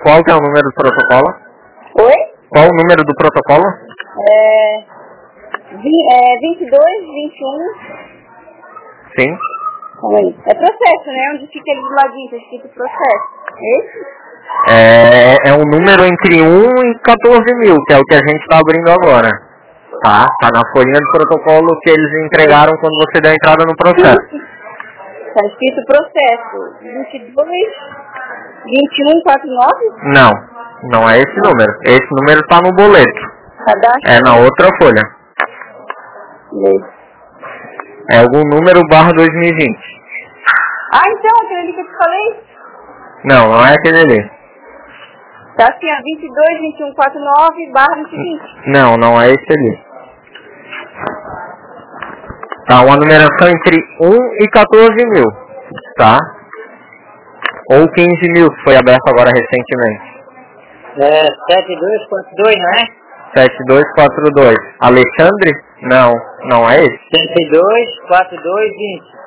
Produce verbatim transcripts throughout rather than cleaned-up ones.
Qual que é o número do protocolo? Oi? Qual o número do protocolo? É, vi- é vinte e dois, vinte e um. Sim. Calma aí. É processo, né? Onde fica ali do ladinho, tá escrito processo. Esse? É, é um número entre um e quatorze mil, que é o que a gente está abrindo agora. Tá? Tá na folhinha do protocolo que eles entregaram quando você deu a entrada no processo. Tá escrito processo. vinte e dois, vinte e um, quarenta e nove? Não, não é esse número. Esse número está no boleto. Cadastro? É na outra folha. Esse. É algum número barra dois mil e vinte. Ah, então, aquele ali que eu te falei? Não, não é aquele ali. Tá assim, ó, vinte e dois, vinte e um, quarenta e nove, barra vinte e vinte. Não, não é esse ali. Tá, uma numeração entre um e quatorze mil. Tá? Ou quinze mil, que foi aberto agora recentemente. É sete dois quatro dois, não é? sete dois quatro dois. Alexandre? Não, não é esse. sete dois quatro dois vinte.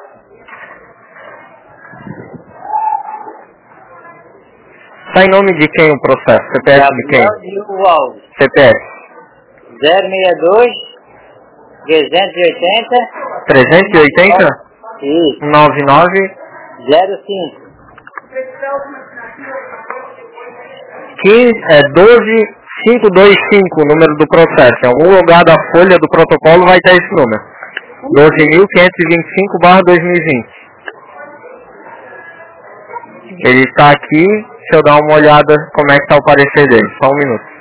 Tá em nome de quem o processo? C P F de quem? Gabriel Alves. C P F. zero seis dois, trezentos e oitenta. trezentos e oitenta? Isso. nove nove. zero cinco. quinze, é doze cinco dois cinco, o número do processo. Em algum lugar da folha do protocolo vai ter esse número. doze mil quinhentos e vinte e cinco barra dois mil e vinte. Ele está aqui, deixa eu dar uma olhada como é que está o parecer dele. Só um minuto.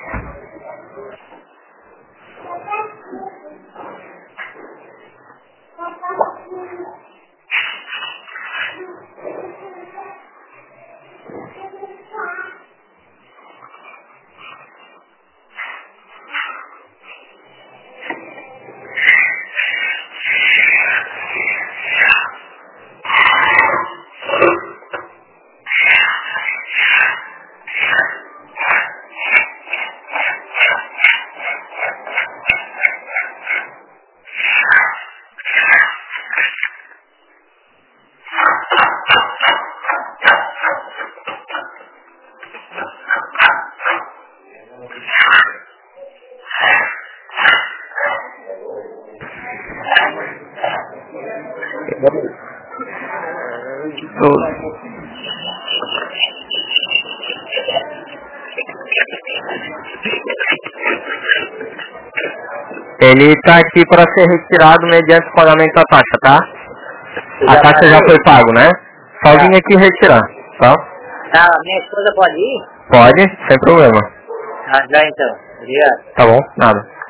Ele está aqui para ser retirado mediante o pagamento da taxa, tá? A taxa já foi pago, né? Só vim aqui retirar, tá? Ah, minha esposa pode ir? Pode, sem problema. Ah, já então. Obrigado. Tá bom, nada.